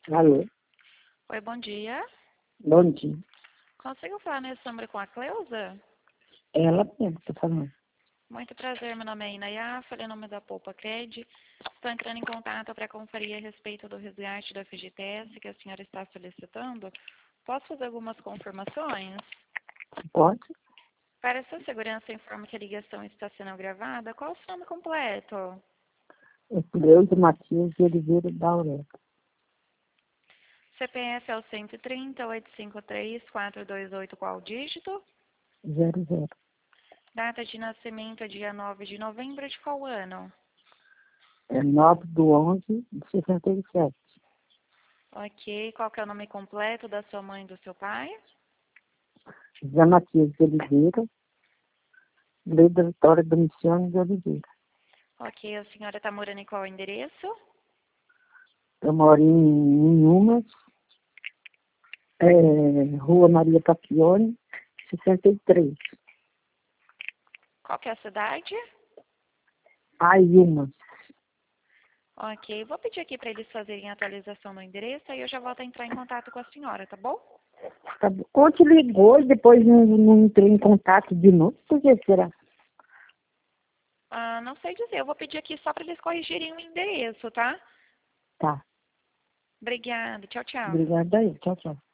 Alô, Oi, bom dia. bom dia. Consigo falar nesse número com a Cleusa? Ela mesmo que tá falando. Muito prazer, meu nome é Inaya, falei em nome da Poupa Cred. Estou entrando em contato para conferir a respeito do resgate da FGTS que a senhora está solicitando. Posso fazer algumas confirmações? Pode? Para sua segurança, informo que a ligação está sendo gravada. Qual o seu nome completo? É Cleusa Matias de Oliveira da Aurélia. CPF é o 130-853-428, qual dígito? 00. Data de nascimento é dia 9 de novembro de qual ano? É 9/11/67. Ok, qual que é o nome completo da sua mãe e do seu pai? José Matias de Oliveira, Leda Vitória Domiciano de Oliveira. Ok, a senhora está morando em qual endereço? Eu moro em Umas, Rua Maria Papione, 63. Qual que é a cidade? Umas. Ok, vou pedir aqui para eles fazerem a atualização no endereço, aí eu já volto a entrar em contato com a senhora, tá bom? Tá bom. Ou te ligou e depois não entrei em contato de novo? Por que será? Não sei dizer, eu vou pedir aqui só para eles corrigirem o endereço, tá? Tá. Obrigada, tchau, tchau. Obrigada aí. Tchau, tchau.